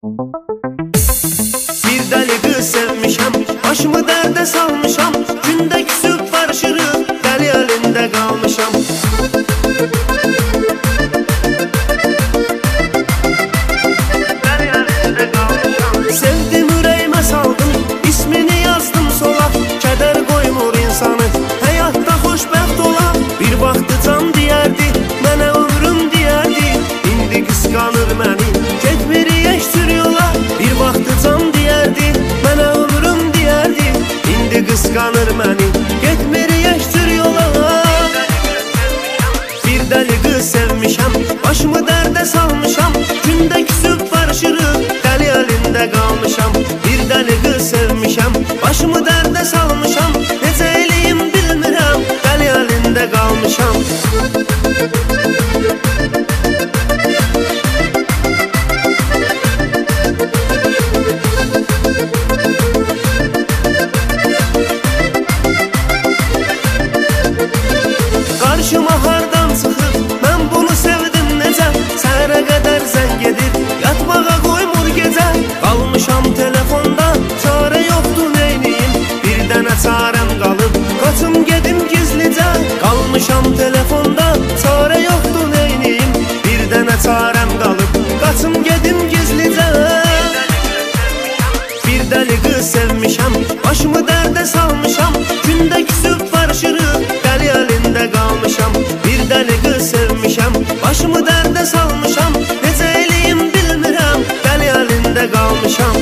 Bir deli kız sevmişəm, başımı dərdə salmışam. Gündə küsüb barışırıq, dəli əlində qalmışam. Sevdim, ürəyimə saldım, ismini yazdım sola. Kədər qoymur insanı, həyatda xoşbəxt ola. Bir vaxtı can deyərdi, mənə ömrüm deyərdi. İndi qısqanır məni, getmir heç cür yola. Bir vaxtı can deyərdi, mənə ömrüm deyərdi. İndi qısqanır məni, getmir heç cür yola. Bir dəli qız sevmişəm, başımı dərdə salmışam. Gündə küsüb barışırıq, dəli əlində qalmışam. Bir dəli qız sevmişəm, başımı dərdə salmışam. Necə eləyim bilmirəm, dəli əlində qalmışam. Qarşıma hardan çıxıb, mən bunu sevdim necə. Səhərə qədər zəng edir, yatmağa qoymur gecə. Qalmışam telefonda, çarə yoxdur neyniyim. Bir dənə çarəm qalıb, qaçım gedim gizlicə. Qalmışam telefonda, çarə yoxdur neyniyim. Bir dənə çarəm qalıb, qaçım gedim gizlicə. Bir dəli qız sevmişəm, başımı dərdə salmışam. Gündə küsüb barışırıq, dəli əlində qalmışam. Bir dəli qız sevmişəm, başımı dərdə salmışam. Necə eləyim bilmirəm, dəli əlində qalmışam.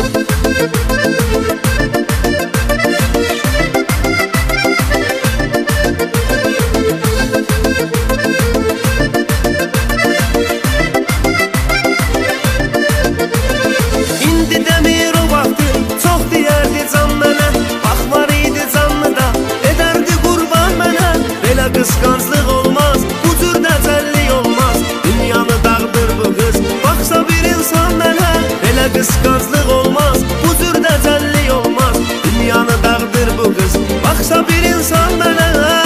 İndi demir o vaxtı, çox deyərdi can mənə. Baxmar idi canlı da, edərdi qurban mənə. Belə qısqanclıq olmaz, bu cür dəcəllik olmaz. Dünyanı dağıdır bu qız, baxsa bir insan mənə. Belə qısqanclıq olmaz, bu cür dəcəllik olmaz. Dünyanı dağıdır bu qız, baxsa bir insan mənə.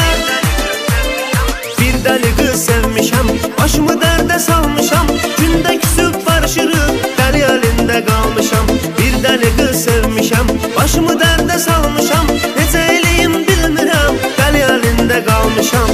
Bir dəli qız sevmişəm, başımı dərdə salmışam. Gündə küsüb barışırıq, dəli əlində qalmışam. Bir dəli qız sevmişəm, başımı dərdə salmışam. Necə eləyim bilmirəm, dəli əlində qalmışam.